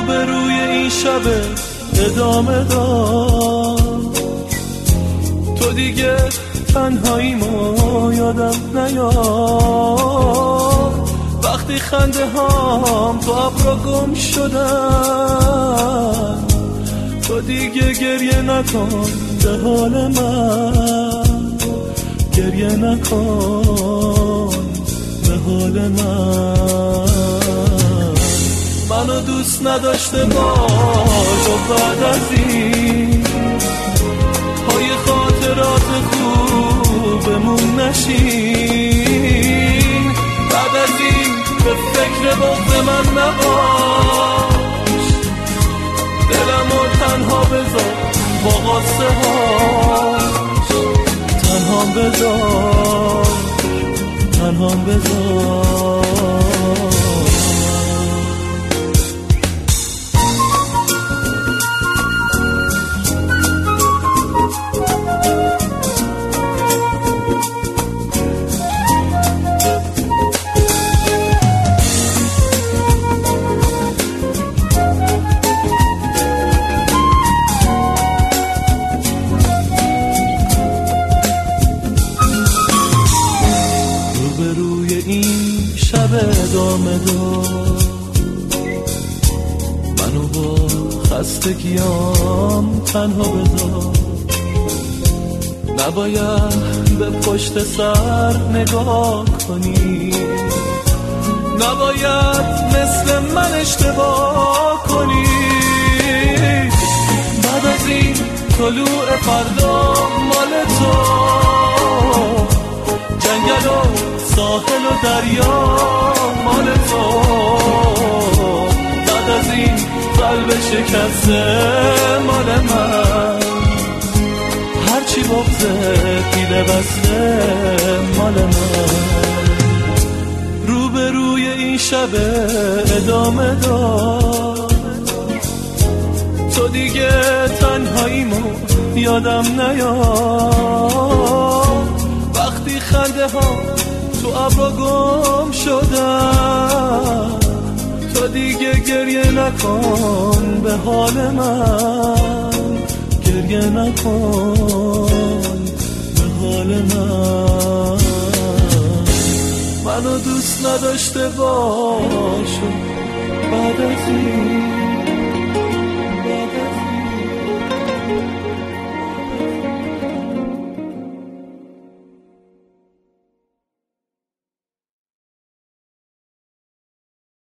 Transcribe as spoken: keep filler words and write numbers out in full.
روبروی این شب ادامه دار. تو دیگه تنهاییمو یادم نیار. وقتی خنده هام تو ابرا گم شدن، تو دیگه گریه نکن به حال من، گریه نکن به حال من. منو دوست نداشته باش و بعد از این پای خاطرات خوبمون نشین. بعد از این به فکر بغض من نباش، دلمو تنها بذار با قصه هاش. تنها بذار، تنها بذار. روبروی این شب ادامه دار. منو با خستگیام تنها بذار. نباید به پشت سر نگاه کنی، نباید مثل من اشتباه کنی. بعد از این طلوع فردا مال تو، جنگل و ساحل و دریا مال تو. بعد از این قلب شکسته مال من، هرچی بغضه دیده بسته مال من. روبروی این شب ادامه دار. تو دیگه تنهاییمو یادم نیار. وقتی خنده ها تو ابرا گم شدن، تو دیگه گریه نکن به حال من، گریه نکن به حال من. منو دوست نداشته باش بعد از این